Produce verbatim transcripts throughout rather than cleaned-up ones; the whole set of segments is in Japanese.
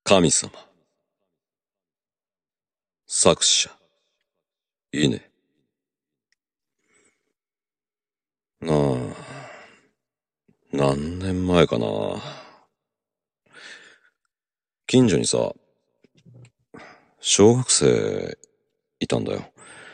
神様。作者。いいね。なあ、何年前かな。近所にさ、小学生いたんだよ。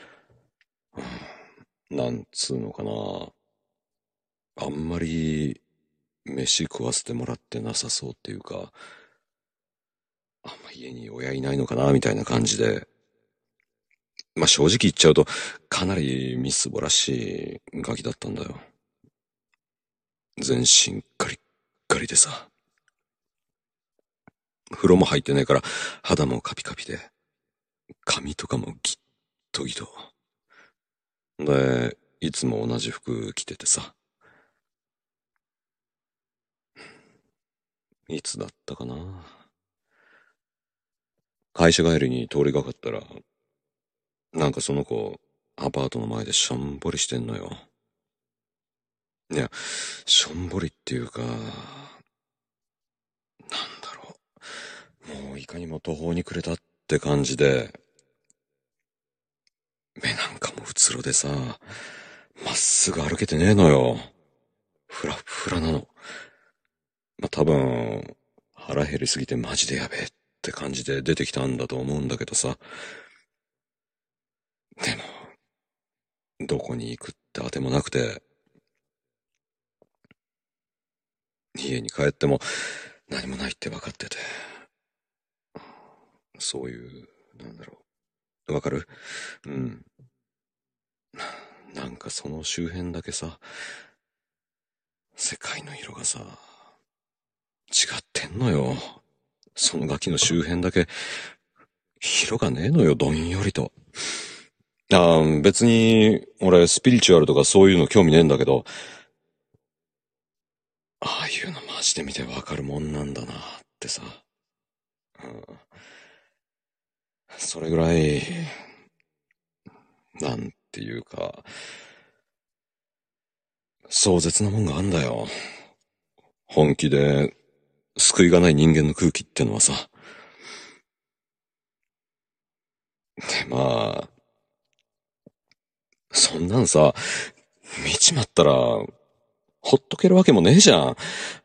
なんつうのかな。あんまり飯食わせてもらってなさそうっていうか、あんま家に親いないのかなみたいな感じで。まあ、正直言っちゃうと、かなりみすぼらしいガキだったんだよ。全身ガリッガリでさ。風呂も入ってないから肌もカピカピで、髪とかもギットギト。で、いつも同じ服着ててさ。いつだったかな。会社帰りに通りがかったら、なんかその子、アパートの前でしょんぼりしてんのよ。いや、しょんぼりっていうか、なんだろう。もういかにも途方に暮れたって感じで、目なんかもうつろでさ、まっすぐ歩けてねえのよ。ふらふらなの。まあ、多分、腹減りすぎてマジでやべえって感じで出てきたんだと思うんだけどさ。でも、どこに行くって当てもなくて、家に帰っても何もないって分かってて。そういう、なんだろう。わかる？うん。なんかその周辺だけさ、世界の色がさ、違ってんのよ。そのガキの周辺だけ、色がねえのよ、どんよりと。ああ、別に、俺、スピリチュアルとかそういうの興味ねえんだけど、ああいうのマジで見てわかるもんなんだなってさ。うん、それぐらい、なんていうか、壮絶なもんがあんだよ。本気で、救いがない人間の空気ってのはさ。で、まあ、そんなんさ、見ちまったら、ほっとけるわけもねえじゃん。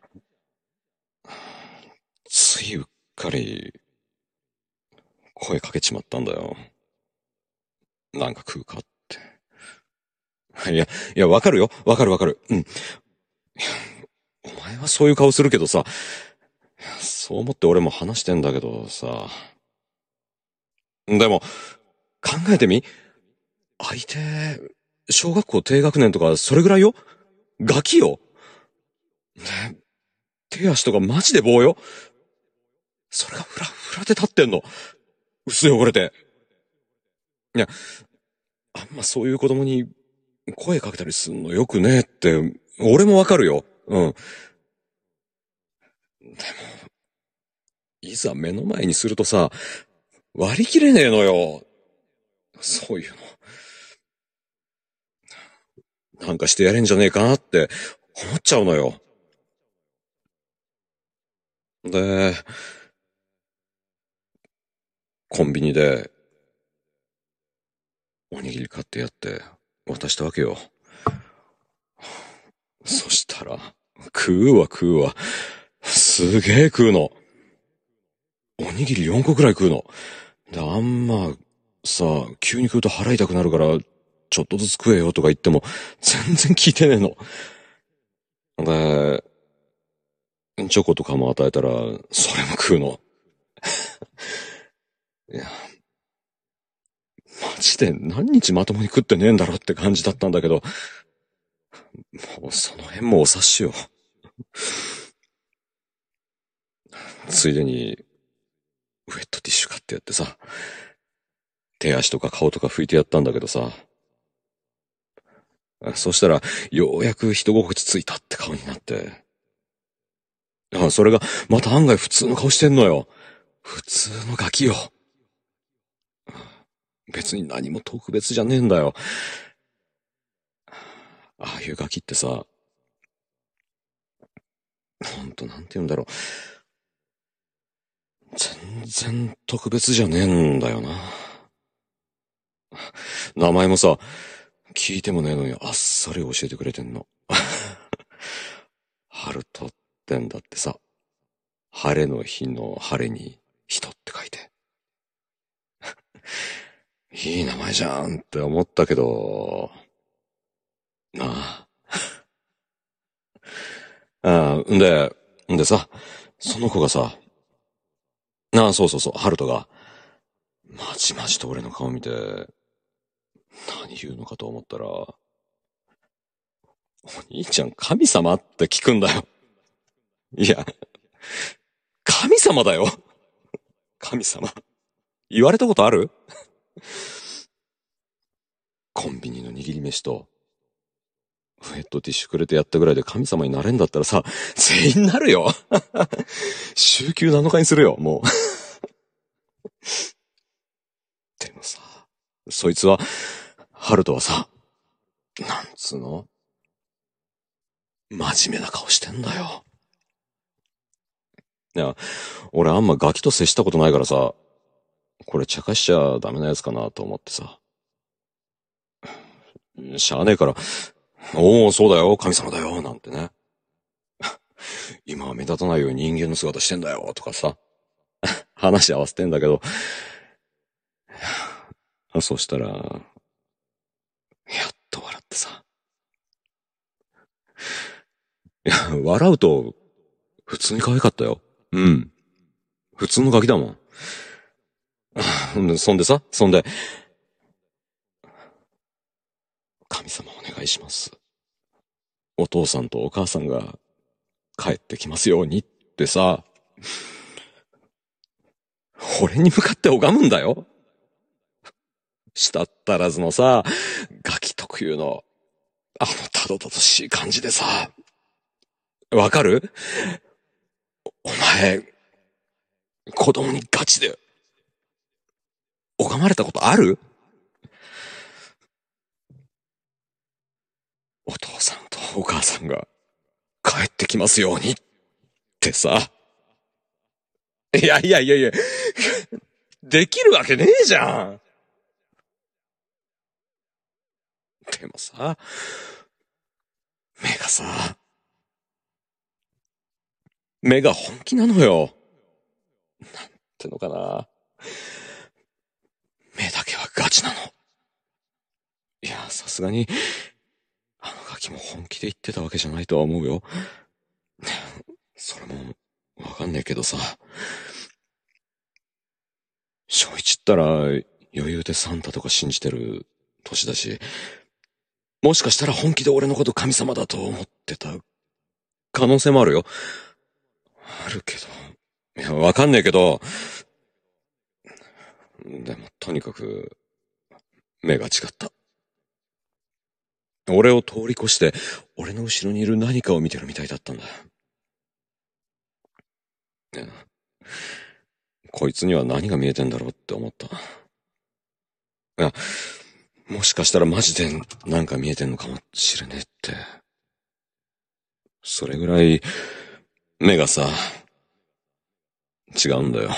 ついうっかり、声かけちまったんだよ。なんか食うかって。いや、いや、わかるよ。わかるわかる。うん。お前はそういう顔するけどさ、そう思って俺も話してんだけどさ。でも、考えてみ？相手、小学校低学年とかそれぐらいよ？ガキよ？ね、手足とかマジで棒よ？それがふらふらで立ってんの。薄汚れて。いや、あんまそういう子供に声かけたりすんのよくねえって、俺もわかるよ。うん。でも、いざ目の前にするとさ、割り切れねえのよ。そういうの。なんかしてやれんじゃねえかなって思っちゃうのよ。で、コンビニでおにぎり買ってやって渡したわけよ。そしたら、食うわ食うわ。すげえ食うの。おにぎりよんこくらい食うの。で、あんま、さ、急に食うと腹痛くなるから、ちょっとずつ食えよとか言っても、全然聞いてねえの。で、チョコとかも与えたら、それも食うの。いや、マジで何日まともに食ってねえんだろって感じだったんだけど、もうその辺もお察しよ。ついでに、ウェットティッシュ買ってやってさ、手足とか顔とか拭いてやったんだけどさ、そしたら、ようやく人心地ついたって顔になって、あ、それが、また案外普通の顔してんのよ。普通のガキよ。別に何も特別じゃねえんだよ。ああいうガキってさ、ほんとなんて言うんだろう。 然特別じゃねえんだよな。名前もさ、聞いてもねえのにあっさり教えてくれてんの。ハルトってんだってさ。晴れの日の晴れに人って書いて。いい名前じゃんって思ったけど、なあ。ああ、んで、んでさ、その子がさ、ああ、そうそうそう、ハルトが、まじまじと俺の顔見て、何言うのかと思ったら、お兄ちゃん神様って聞くんだよ。いや、神様だよ。神様。言われたことある？コンビニの握り飯と、ウェットティッシュくれてやったぐらいで神様になれんだったらさ、全員なるよ。週休なのかにするよ、もう。でもさ、そいつは、ハルトはさ、なんつうの？真面目な顔してんだよ。いや、俺あんまガキと接したことないからさ、これ茶化しちゃダメなやつかなと思ってさ。しゃあねえから、おお、そうだよ、神様だよ、なんてね。今は目立たないように人間の姿してんだよ、とかさ。話合わせてんだけど、そしたら、やっと笑ってさ。いや、笑うと、普通に可愛かったよ。うん。普通のガキだもん。そんでさ、そんで、神様お願いします。お父さんとお母さんが帰ってきますようにってさ、俺に向かって拝むんだよ。したったらずのさ、ガキ特有の、あのたどたどしい感じでさ、わかる？お前、子供にガチで、拝まれたことある？お父さんとお母さんが帰ってきますようにってさ。いやいやいやいや、できるわけねえじゃん。でもさ、目がさ、目が本気なのよ。なんてのかな。目だけはガチなの。いや、さすがに、あのガキも本気で言ってたわけじゃないとは思うよ。それも、わかんねえけどさ。小一ったら、余裕でサンタとか信じてる年だし、もしかしたら本気で俺のこと神様だと思ってた可能性もあるよ。あるけど。いや、わかんねえけど、でもとにかく、目が違った。俺を通り越して、俺の後ろにいる何かを見てるみたいだったんだ。ね、こいつには何が見えてんだろうって思った。いや、もしかしたらマジでなんか見えてんのかもしれねえって。それぐらい、目がさ、違うんだよ。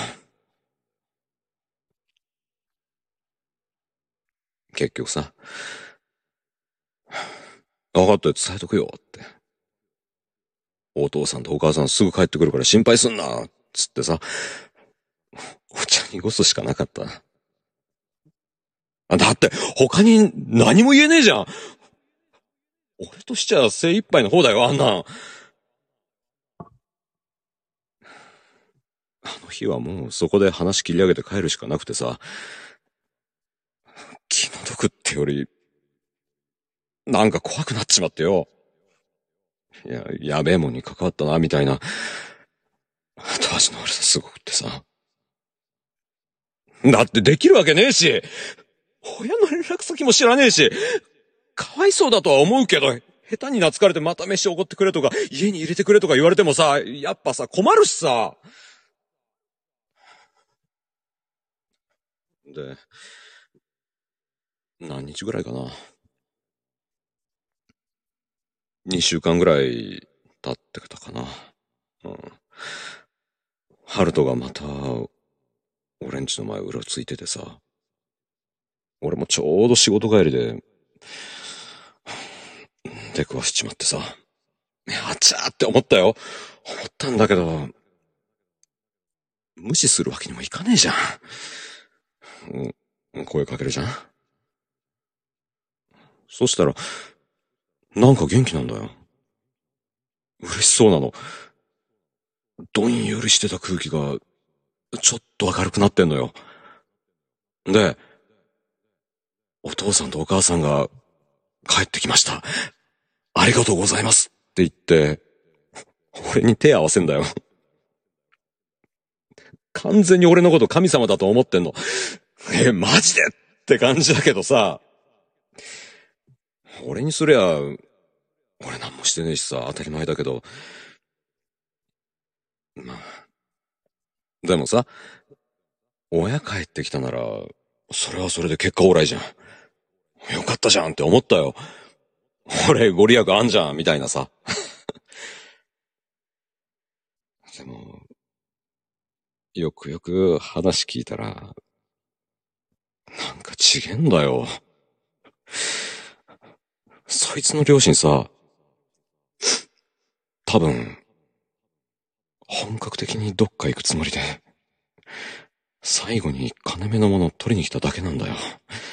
結局さ、分かったよ、伝えとくよって。お父さんとお母さんすぐ帰ってくるから心配すんなつってさ、お茶にごすしかなかった。だって、他に何も言えねえじゃん。俺としちゃ精一杯の方だよ、あんなん。あの日はもうそこで話切り上げて帰るしかなくてさ、気の毒ってより、なんか怖くなっちまってよ。いや、やべえもんに関わったな、みたいな。当時の俺さ、すごくってさ。だってできるわけねえし、親の連絡先も知らねえし、かわいそうだとは思うけど、下手に懐かれてまた飯おごってくれとか、家に入れてくれとか言われてもさ、やっぱさ、困るしさ。で、何日ぐらいかな。にしゅうかんぐらい経ってたかな。うん。ハルトがまた、 家の前をうろついててさ、俺もちょうど仕事帰りで、出くわしちまってさ、あちゃーって思ったよ。思ったんだけど、無視するわけにもいかねえじゃん。うん、声かけるじゃん。そしたら、なんか元気なんだよ。嬉しそうなの。どんよりしてた空気が、ちょっと明るくなってんのよ。で、お父さんとお母さんが帰ってきました。ありがとうございますって言って、俺に手合わせんだよ。完全に俺のこと神様だと思ってんの。え、マジでって感じだけどさ、俺にすりゃ、俺なんもしてねえしさ、当たり前だけど、まあ、でもさ、親帰ってきたなら、それはそれで結果オーライじゃん。よかったじゃんって思ったよ。俺ご利益あんじゃん、みたいなさ。でも、よくよく話聞いたら、なんか違えんだよ。そいつの両親さ、多分、本格的にどっか行くつもりで、最後に金目のものを取りに来ただけなんだよ。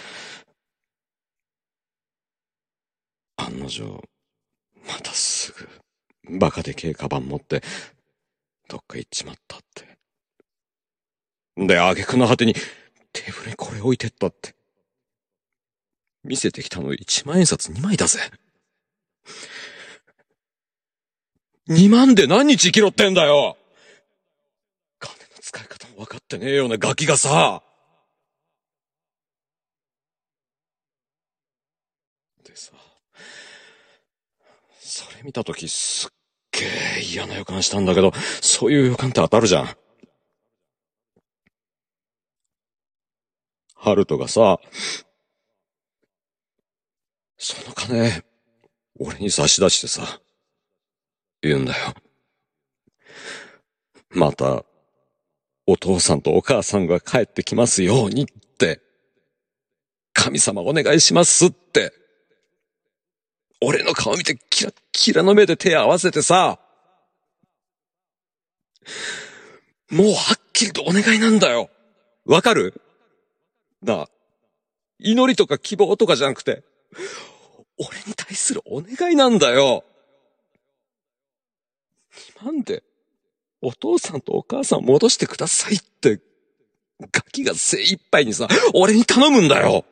案の定、またすぐ、バカでけえカバン持って、どっか行っちまったって。で、挙句の果てに、テーブルにこれ置いてったって。見せてきたの一万円札二枚だぜ。二万で何日生きろってんだよ。金の使い方も分かってねえようなガキがさ。でさ、それ見たときすっげえ嫌な予感したんだけど、そういう予感って当たるじゃん。ハルトがさ、その金、俺に差し出してさ、言うんだよ。また、お父さんとお母さんが帰ってきますようにって、神様お願いしますって、俺の顔見てキラッキラの目で手合わせてさ、もうはっきりとお願いなんだよ。わかる？なあ、祈りとか希望とかじゃなくて、俺に対するお願いなんだよ。なんで、お父さんとお母さん戻してくださいって、ガキが精一杯にさ、俺に頼むんだよ。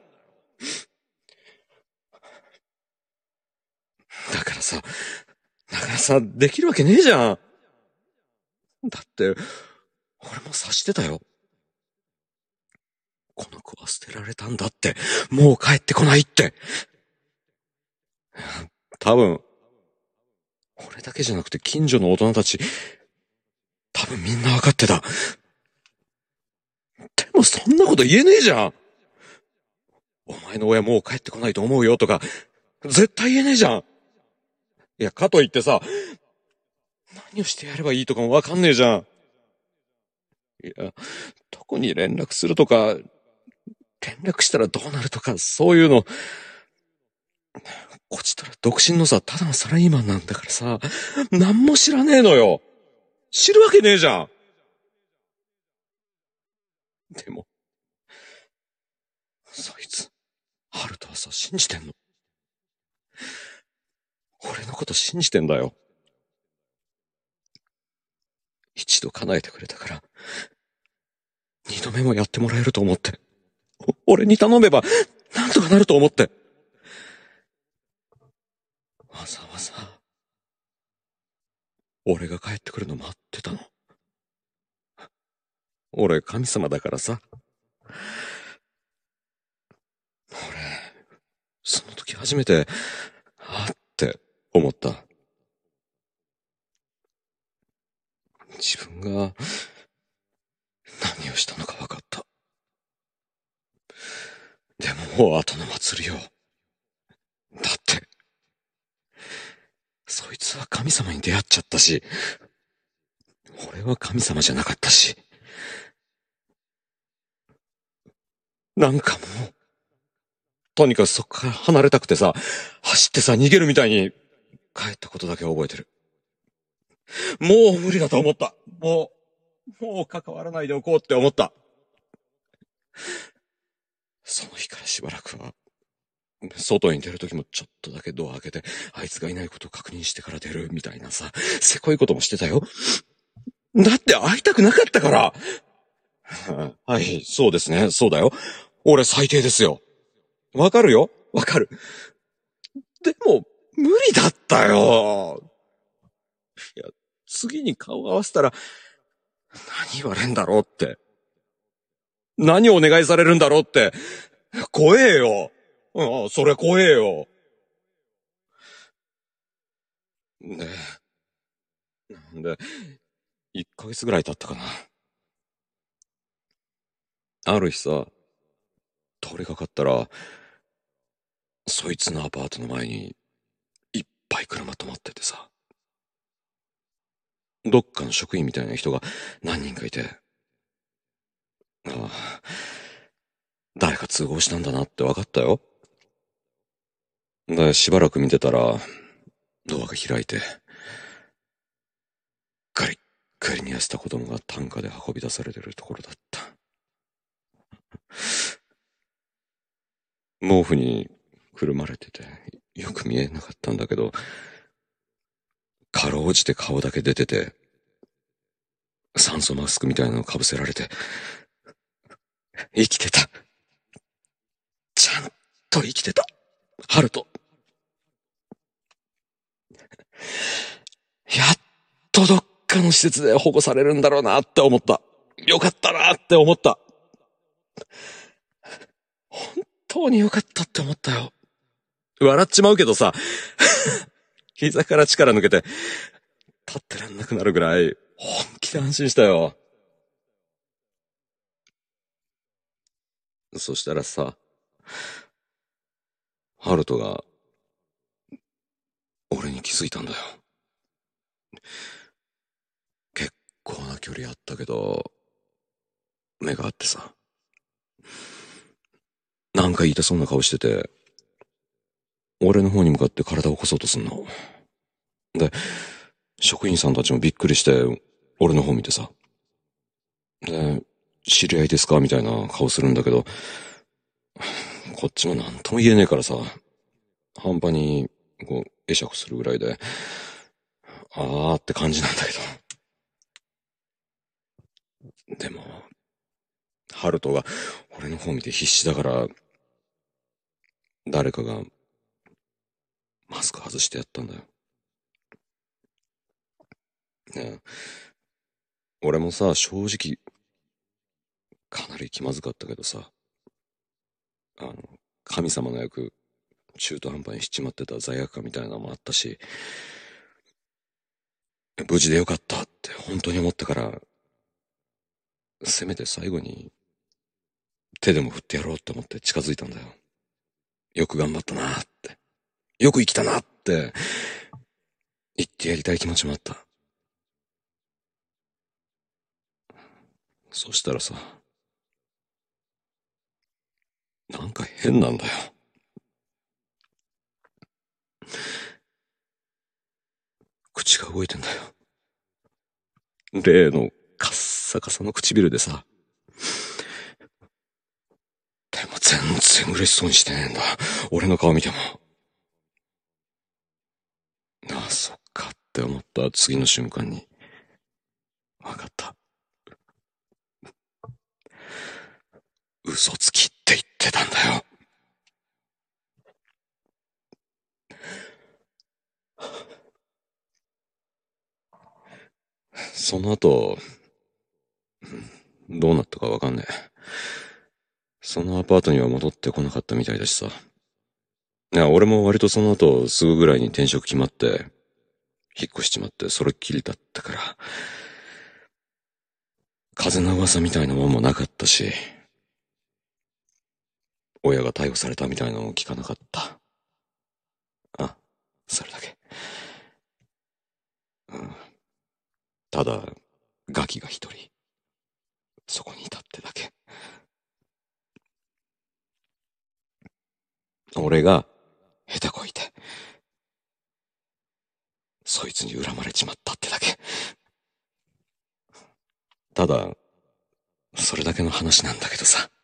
だからさ、だからさ、できるわけねえじゃん。だって、俺も察してたよ。この子は捨てられたんだって、もう帰ってこないって。多分、俺だけじゃなくて近所の大人たち、多分みんなわかってた。でもそんなこと言えねえじゃん。お前の親もう帰ってこないと思うよとか、絶対言えねえじゃん。いや、かといってさ、何をしてやればいいとかもわかんねえじゃん。いや、どこに連絡するとか、連絡したらどうなるとか、そういうの、こちとら独身のさ、ただのサラリーマンなんだからさ、何も知らねえのよ。知るわけねえじゃん。でも、そいつ、ハルトはさ、信じてんの。俺のこと信じてんだよ。一度叶えてくれたから、二度目もやってもらえると思って。俺に頼めば、なんとかなると思って。わざわざ、俺が帰ってくるの待ってたの。俺神様だからさ。俺、その時初めて、あって思った。自分が何をしたのか分かった。でももう後の祭りよ。だって、そいつは神様に出会っちゃったし、俺は神様じゃなかったし。 なんかもう、とにかくそっから離れたくてさ、走ってさ、逃げるみたいに帰ったことだけ覚えてる。もう無理だと思った。もう、もう関わらないでおこうって思った。その日からしばらくは、外に出るときもちょっとだけドア開けて、あいつがいないことを確認してから出るみたいなさ、せこいこともしてたよ。だって会いたくなかったから。はい、そうですね、そうだよ。俺最低ですよ。わかるよ、わかる。でも、無理だったよ。いや、次に顔を合わせたら、何言われんだろうって。何お願いされるんだろうって。怖えよ。うん、それ怖えよ。で、なんで、いっかげつぐらい経ったかな。ある日さ、通りかかったら、そいつのアパートの前に、いっぱい車止まっててさ、どっかの職員みたいな人が何人かいて、ああ、誰か通報したんだなって分かったよ。で、しばらく見てたら、ドアが開いて、ガリッガリに痩せた子供が担架で運び出されてるところだった。毛布にくるまれてて、よく見えなかったんだけど、かろうじて顔だけ出てて、酸素マスクみたいなの被せられて、生きてた。ちゃんと生きてた。ハルト。やっとどっかの施設で保護されるんだろうなって思った。よかったなって思った。本当によかったって思ったよ。笑っちまうけどさ、膝から力抜けて、立ってらんなくなるぐらい、本気で安心したよ。そしたらさ、ハルトが、俺に気づいたんだよ。結構な距離あったけど、目があってさ、なんか言いたそうな顔してて、俺の方に向かって体を起こそうとすんの。で、職員さんたちもびっくりして、俺の方見てさ。で、知り合いですかみたいな顔するんだけど、こっちもなんとも言えねえからさ、半端に、こう、会釈するぐらいで、あーって感じなんだけど。でも、ハルトが俺の方見て必死だから、誰かがマスク外してやったんだよ。ねえ、俺もさ、正直、かなり気まずかったけどさ、あの、神様の役、中途半端にしちまってた罪悪感みたいなのもあったし、無事でよかったって本当に思ったから、せめて最後に手でも振ってやろうって思って近づいたんだよ。よく頑張ったなって。よく生きたなって言ってやりたい気持ちもあった。そしたらさ、なんか変なんだよ。口が動いてんだよ。例のカッサカサの唇でさ。でも全然嬉しそうにしてねえんだ。俺の顔見ても。ああ、そっかって思った次の瞬間に。わかった。嘘つきって言ってたんだよ。その後、どうなったかわかんねえ。そのアパートには戻ってこなかったみたいだしさ。いや、俺も割とその後すぐぐらいに転職決まって、引っ越しちまってそれっきりだったから、風の噂みたいなもんもなかったし、親が逮捕されたみたいなのも聞かなかった。あ、それだけ。うん。ただ、ガキが一人、そこにいたってだけ。 俺が下手こいて、そいつに恨まれちまったってだけ。ただ、それだけの話なんだけどさ。